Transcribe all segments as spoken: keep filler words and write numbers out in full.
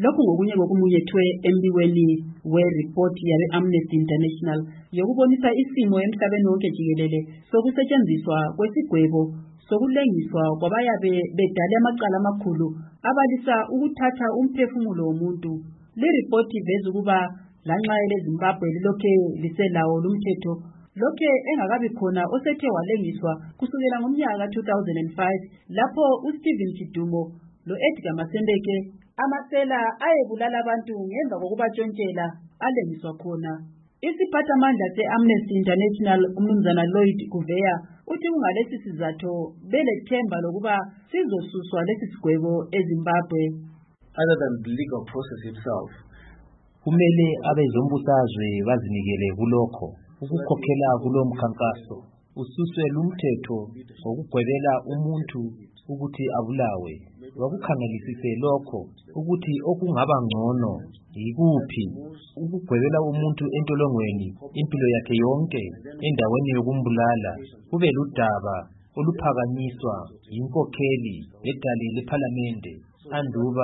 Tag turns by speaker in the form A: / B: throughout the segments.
A: Lokhu ngokunye kokumunyethwe embikweni we-report yabe Amnesty International yokubonisa isimo emhlabeni wonke jikelele sokusetshenziswa kwesigwebo sokulengiswa kwabayabe bedale amacala amakhulu abalisa ukuthatha umphefumulo womuntu. Le report iveza ukuba lanxa eleZimbabwe lilokhe liselawo lumthetho lokhe engakabi khona osethe walengiswa kusukela ngomnyaka two thousand five lapho uStephen Chidumo lo-Edgar Masendeke amasela ayebulala abantu ngemva kokubatshontshela alengiswa khona. Isiphathamandla se-Amnesty International umnumzana Lloyd Kuveya uthi kungalesi sizatho belethemba lokuba sizosuswa lesi sigwebo eZimbabwe.
B: Other than the legal process itself,
C: kumele abezombusazwe bazinikele kulokho ukukhokhela kulo mkhankaso ususwe lumthetho ngokugwebela umuntu ukuthi abulawe. Wakukhangelisise lokho ukuthi okungaba ngcono yikuphi ukugwebela umuntu entolongweni impilo yakhe yonke endaweni yokumbulala kube ludaba oluphakanyiswa yinkokheli nedali lePhalamende anduba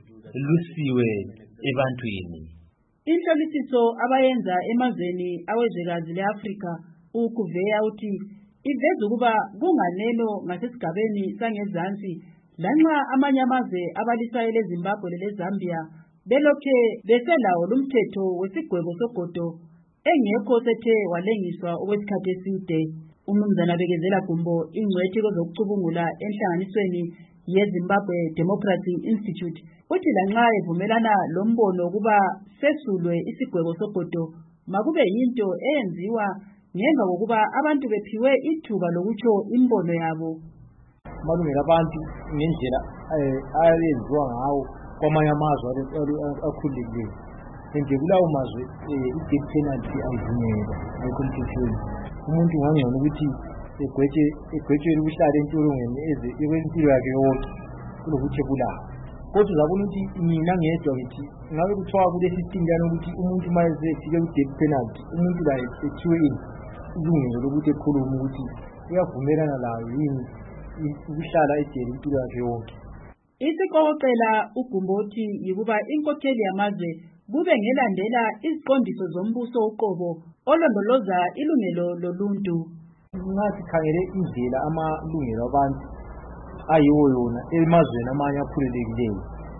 C: lusiwe ebantwini.
A: Inhlolisiso abayenza emazweni awezwekazi leAfrika ukuveya uthi iveza ukuba kunganeno ngasesigabeni sangezansi lanxa amanye amazwe abalisayo leZimbabwe leZambia belokhe beselawo lumthetho wesigwebo sogodo engekho sethe walengiswa okwesikhathi eside. Umnumzana Bekezela Gumbo ingcwethi kwezokucubungula enhlanganisweni yeZimbabwe Democracy Institute uthi lanxa evumelana lombono ukuba sesulwe isigwebo sogodo makube yinto eyenziwa ngemva kokuba abantu bephiwe ithuba lokutsho imbono yabo.
D: Malungelo abantu ngendlela ayenziwa ngawo kwamanye amazwe akhululekileyo nje kulawo mazwe i-death penalty ayivunyelwa ayikhompethweni. Umuntu ngangcono ukuthi egwetshe egwetshelwe ukuhlala entolongweni eze impilo yakhe yonke kulokuthi ebulawa. Kodwa uzabona ukuthi mina ngedwa ngithi ngabe kuthiwa kule system lana ukuthi umuntu mayeze efike ku-death penalty umuntu la ethiwe ilungelo lokuthi ekhulume ukuthi uyavumelana layo yini ukuhlala ejele impilo yakhe yonke.
A: Isikokoqela uGumbothi yikuba inkokheli yamazwe kube ngelandela iziqondiso zombuso uqobo olondoloza ilungelo loluntu.
D: Ngathi khangele indlela amalungelo abantu ayiwo yona emazweni amanye akhululekileyo.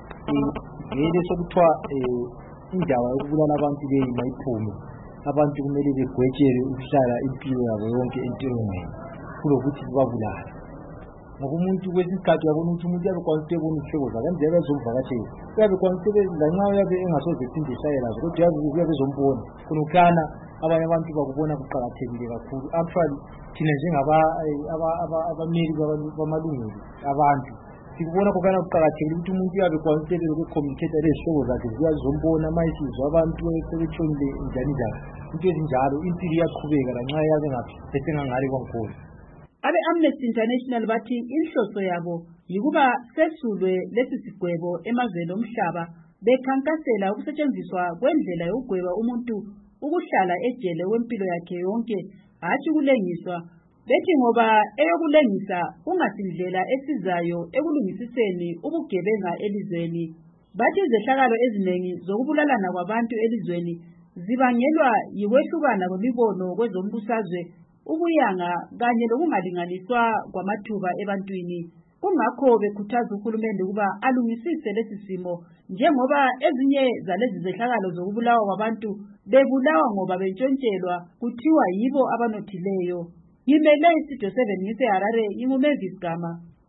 D: Ngeke sokuthiwa indaba yokubulala abantu leyi mayiphume. Abantu kumele begwetshelwe ukuhlala impilo yabo yonke entolongweni kulokuthi babulala. Ngoba umuntu kwesikhathi yabona ukuthi umuntu yabe kwanise ubona ihlobo zakhe kanjalo yazomvakashela yabe kwanise lanxa yabe engasoze phinde ishayela kodwa yabe yabe zombona kunokhana abanye abantu bakubona kuqhakathekile kakhulu. Actually thina njengaba abameli bamalungelo abantu sikubona kokana kuqhakathekile ukuthi umuntu yabe kwanise ukucommunicate lezihlobo zakhe ziyazombona mayisizwa abantu sebetshonile njani njani into ezinjalo impilo iyaqhubeka lanxa yabe ngaphi esengangale kwankulu.
A: Abe Amnesty International bathi inhloso yabo yikuba sesulwe lesi sigwebo emazweni omhlaba bekhankasela ukusetshenziswa kwendlela yokugweba umuntu ukuhlala ejele wempilo yakhe yonke hatshi kulengiswa. Bethi ngoba eyokulengisa ungasindlela esizayo ekulungisiseni ubugebenga elizweni. Bathi izehlakalo eziningi zokubulalana kwabantu elizweni zibangelwa yikwehlukana kwemibono kwezombusazwe ubuyanga kanye lokungalinganiswa kwamathuba ebantwini. Kungakho bekhuthaza uhulumende ukuba alungisise lesi simo njengoba ezinye zalezi zehlakalo zokubulawa kwabantu bebulawa ngoba bentshontshelwa kuthiwa yibo abanothileyo. Ngimele iStudio seven ngise Harare, inguMavis Gama.